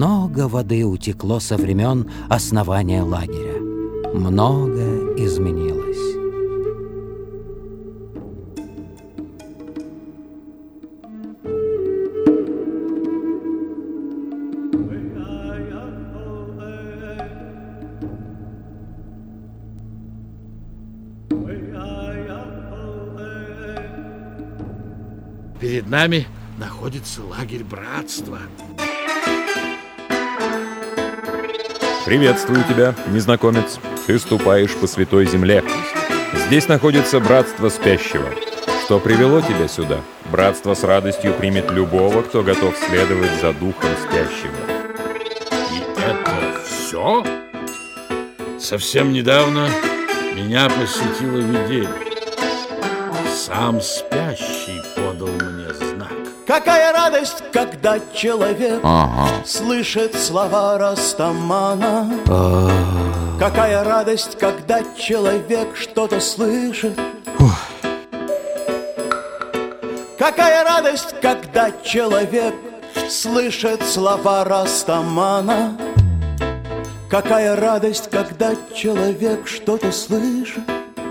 Много воды утекло со времен основания лагеря. Много изменилось. Перед нами находится лагерь братства. Приветствую тебя, незнакомец. Ты ступаешь по святой земле. Здесь находится братство спящего. Что привело тебя сюда? Братство с радостью примет любого, кто готов следовать за духом спящего. И это все? Совсем недавно меня посетило видение. Сам спящий подал мне знак. Какая радость, когда человек слышит слова Растамана. Какая радость, когда человек что-то слышит. Какая радость, когда человек слышит слова Растамана. Какая радость, когда человек что-то слышит.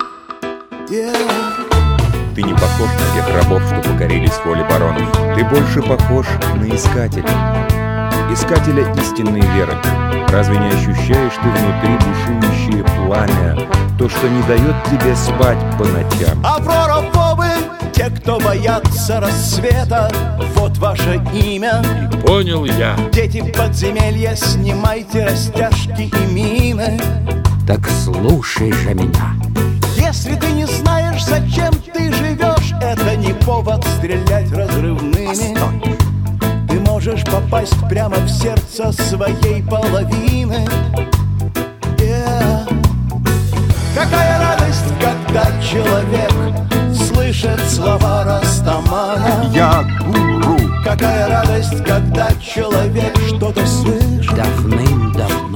Ты не похож на тех рабов, что покорились воле баронов. Ты больше похож на искателя. Искателя истинной веры. Разве не ощущаешь ты внутри бушующее пламя, то, что не дает тебе спать по ночам? Аврорафобы, те, кто боятся рассвета, вот ваше имя. И понял я. Дети подземелья, снимайте растяжки и мины. Так слушай же меня. Если ты не знаешь, зачем ты живешь, это не повод стрелять разрывными. Постой. Ты можешь попасть прямо в сердце своей половины. Какая радость, когда человек слышит слова Растамана. Я гуру. Какая радость, когда человек что-то слышит. Давным-давно.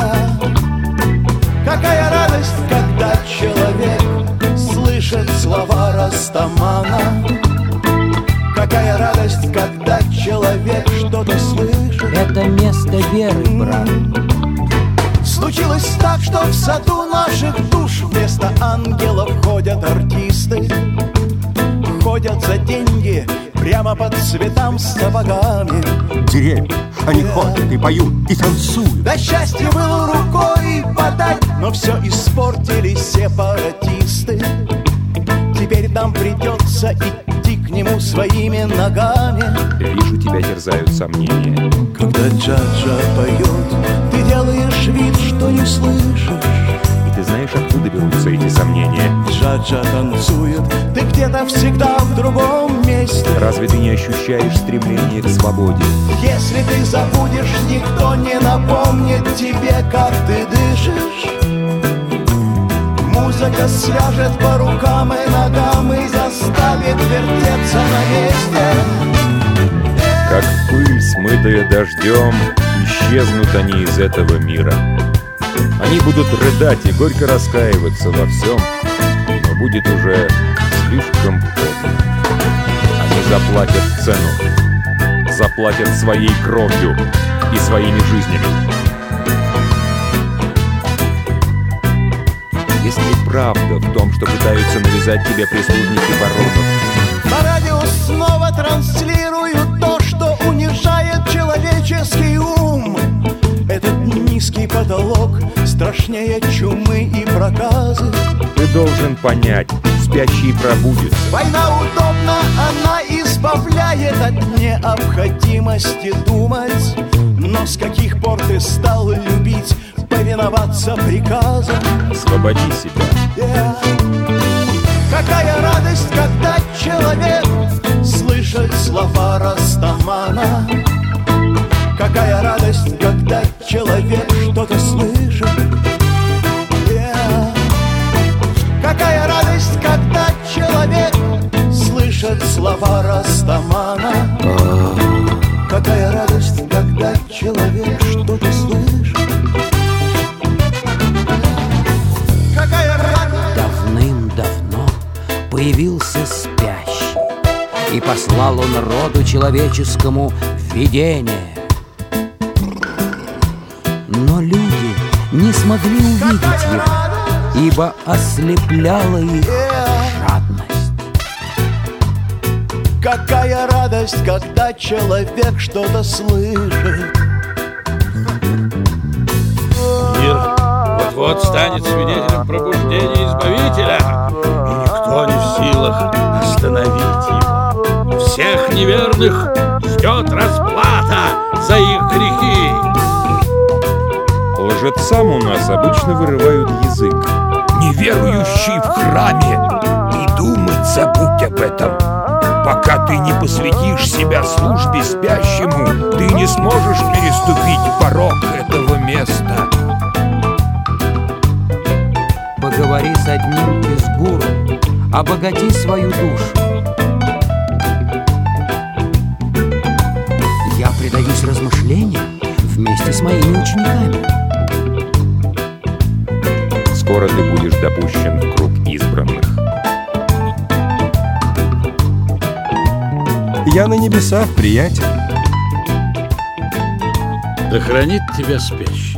Какая радость, когда человек слышит слова Растамана. Какая радость, когда человек что-то слышит. Это место веры, брат. Случилось так, что в саду наших душ вместо ангелов ходят артисты. Ходят за деньги прямо по цветам с сапогами. Деревья, они ходят и поют, и танцуют. Да счастье было рукой подать, но все испортили сепаратисты. Теперь нам придется идти к нему своими ногами. Вижу, тебя терзают сомнения. Когда Джаджа поет, ты делаешь вид, что не слышишь. И ты знаешь, откуда берутся эти сомнения? Джаджа танцует, ты где-то всегда в другом месте. Разве ты не ощущаешь стремление к свободе? Если ты забудешь, никто не напомнит тебе, как ты дышишь. Музыка свяжет по рукам и ногам и заставит вертеться на месте. Как пыль, смытая дождем, исчезнут они из этого мира. Они будут рыдать и горько раскаиваться во всем, но будет уже слишком поздно. Они заплатят цену, заплатят своей кровью и своими жизнями. Если правда в том, что пытаются навязать тебе прислужники баронов, по радио снова транслируют то, что унижает человеческий ум. Этот низкий потолок страшнее чумы и проказы. ты должен понять, спящий пробудится. Война удобна, она избавляет от необходимости думать. Но с каких пор ты стал любить повиноваться приказам? Освободи себя. Какая радость, когда человек слышит слова Растамана. Какая радость, когда человек что-то слышит. Какая радость, когда человек слышит слова Растамана. Какая радость, когда человек что-то слышит. Какая радость. Давным-давно появился спящий, и послал он роду человеческому видение. Но люди не смогли увидеть его, ибо ослепляла их жадность. Какая радость, когда человек что-то слышит. Мир вот-вот станет свидетелем пробуждения Избавителя, и никто не в силах остановить его. Всех неверных ждет расплата за их грехи. Лжецам у нас обычно вырывают язык. Неверующий в храме, и думать забудь об этом. Пока ты не посвятишь себя службе спящему, ты не сможешь переступить порог этого места. Поговори с одним из гуру, обогати свою душу. Я предаюсь размышлениям вместе с моими учениками. Скоро ты будешь допущен в круг избранных. Я на небесах, приятель. Да хранит тебя спящий.